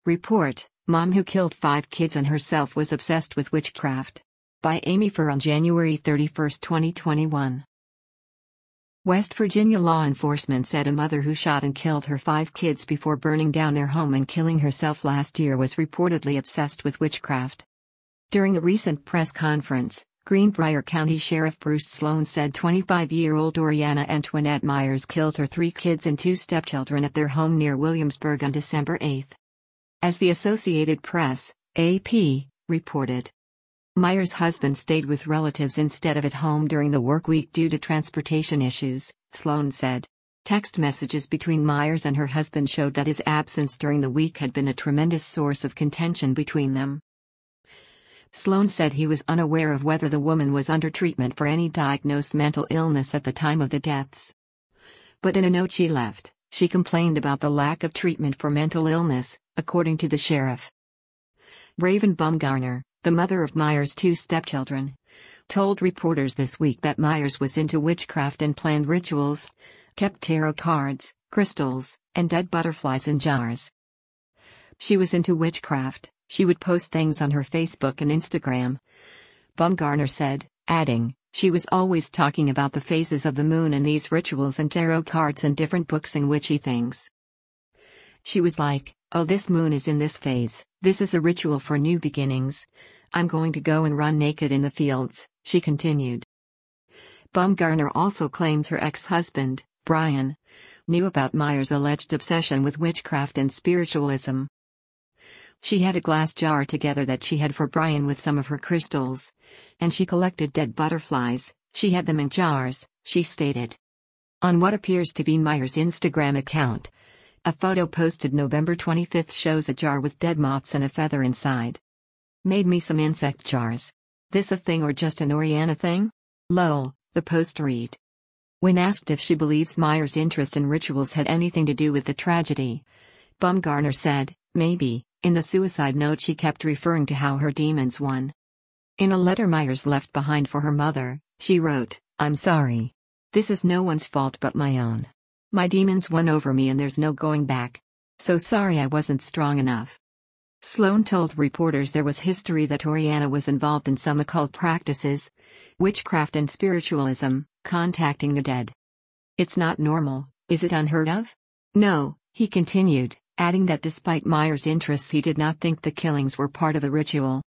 Report: Mom who killed 5 kids and herself was obsessed with witchcraft. By Amy Furr on January 31, 2021. West Virginia law enforcement said a mother who shot and killed her 5 kids before burning down their home and killing herself last year was reportedly obsessed with witchcraft. During a recent press conference, Greenbrier County Sheriff Bruce Sloan said 25-year-old Oriana Antoinette Myers killed her 3 kids and 2 stepchildren at their home near Williamsburg on December 8. As the Associated Press, AP, reported, Myers' husband stayed with relatives instead of at home during the work week due to transportation issues, Sloan said. Text messages between Myers and her husband showed that his absence during the week had been a tremendous source of contention between them. Sloan said he was unaware of whether the woman was under treatment for any diagnosed mental illness at the time of the deaths. But in a note she left, she complained about the lack of treatment for mental illness, according to the sheriff. Raven Bumgarner, the mother of Myers' 2 stepchildren, told reporters this week that Myers was into witchcraft and planned rituals, kept tarot cards, crystals, and dead butterflies in jars. She was into witchcraft, she would post things on her Facebook and Instagram, Bumgarner said, adding, she was always talking about the phases of the moon and these rituals and tarot cards and different books and witchy things. She was like, oh, this moon is in this phase, this is a ritual for new beginnings. I'm going to go and run naked in the fields, she continued. Bumgarner also claimed her ex-husband, Brian, knew about Myers' alleged obsession with witchcraft and spiritualism. She had a glass jar together that she had for Brian with some of her crystals, and she collected dead butterflies. She had them in jars, she stated. On what appears to be Myers' Instagram account, a photo posted November 25 shows a jar with dead moths and a feather inside. Made me some insect jars. This a thing or just an Oriana thing? Lol, the post read. When asked if she believes Myers' interest in rituals had anything to do with the tragedy, Bumgarner said, maybe. In the suicide note she kept referring to how her demons won. In a letter Myers left behind for her mother, she wrote, I'm sorry. This is no one's fault but my own. My demons won over me and there's no going back. So sorry I wasn't strong enough. Sloan told reporters there was history that Oriana was involved in some occult practices, witchcraft and spiritualism, contacting the dead. It's not normal, is it unheard of? No, he continued, adding that despite Myers' interests he did not think the killings were part of a ritual.